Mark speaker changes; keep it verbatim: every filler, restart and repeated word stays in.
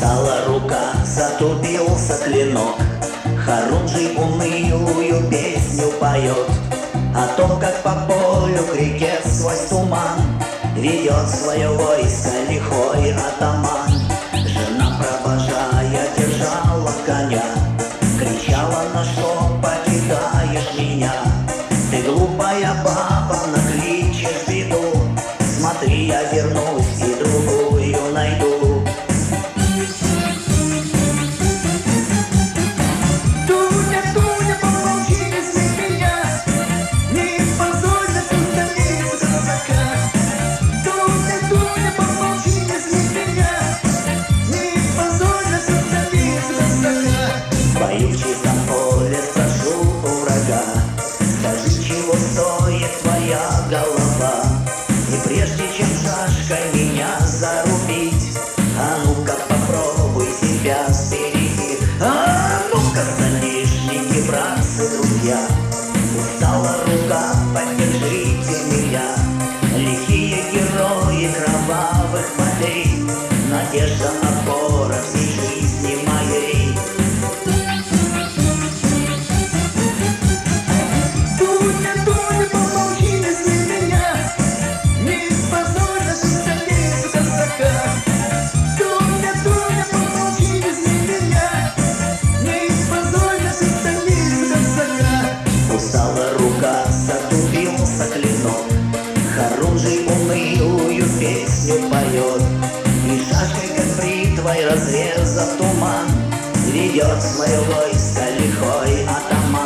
Speaker 1: Устала рука, затупился клинок. Хорунжий унылую песню поет о том, как по полю к реке сквозь туман ведет свое войско лихой атаман. Жена, провожая, держала коня, кричала: на что покидаешь меня? Ты, глупая баба, накличешь беду. Смотри, я вернусь и другую найду. Бою в чистом поле спрошу у врага: скажи, чего стоит твоя голова? И прежде чем шашкой меня зарубить, а ну-ка попробуй себя стереги. А ну-ка, солишники, братцы, друзья, устала рука, поддержите меня. Лихие герои кровавых полей, надежда, опора всей жизни моей. Устала рука, затупился клинок. Хорунжий унылую песню поет и шашкой, как бритвой, разрезав туман, ведет свое войско лихой атаман.